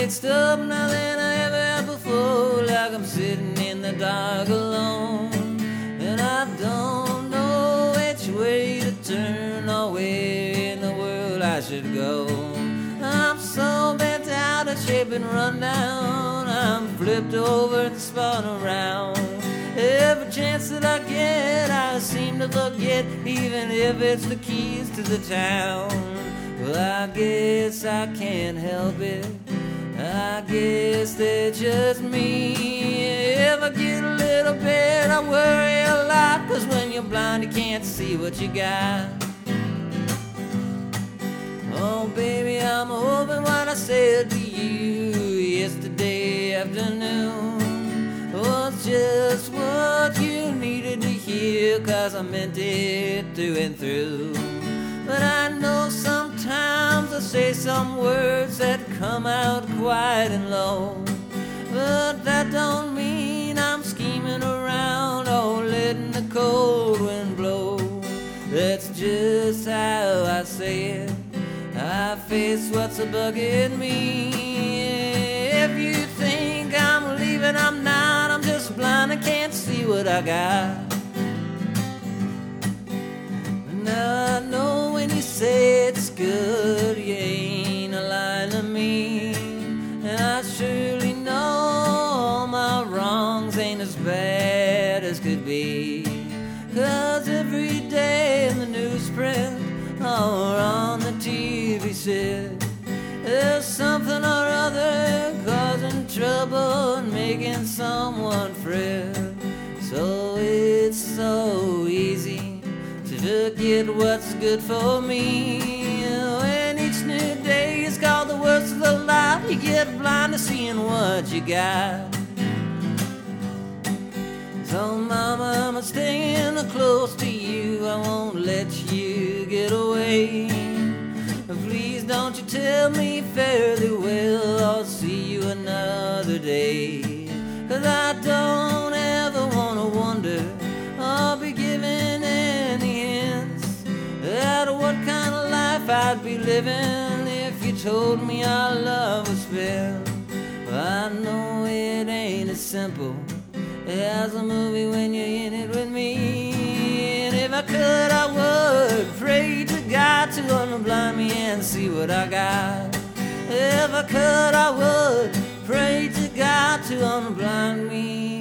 mixed up now than I ever have before. Like I'm sitting in the dark alone, and I don't know which way to turn or where in the world I should go. I'm so bent out of shape and run down, I'm flipped over and spun around. Every chance that I get, I seem to forget, even if it's the keys to the town. Well, I guess I can't help it, I guess they're just me. If I get a little bit, I worry a lot, 'cause when you're blind you can't see what you got. Oh baby, I'm hoping what I said to you yesterday afternoon was just what you needed to hear, 'cause I meant it through and through. But I know sometimes I say some words that come out quiet and low, but that don't mean I'm scheming around or letting the cold wind blow. That's just how I say it, I face what's bugging me. If you think I'm leaving, I'm not, I'm just blind, I can't see what I got. Now I know when you say it's good, you ain't lying to me. And I surely know all my wrongs ain't as bad as could be, 'cause every day in the newsprint or on the TV set, there's something or other causing trouble and making someone fret. So it's so easy to forget what's good for me. When each new day is called the worst of the lot, you get blind to seeing what you got. So mama, I'm staying close to you, I won't let you get away. Please don't you tell me fairly well, I'll see you another day. 'Cause I don't ever wanna wonder or be given any hints at what kind of life I'd be living if you told me our love was spent. I know it ain't as simple as a movie when you're in it with me. And if I could, I would pray to God to unblind me and see what I got. If I could, I would pray to God to unblind me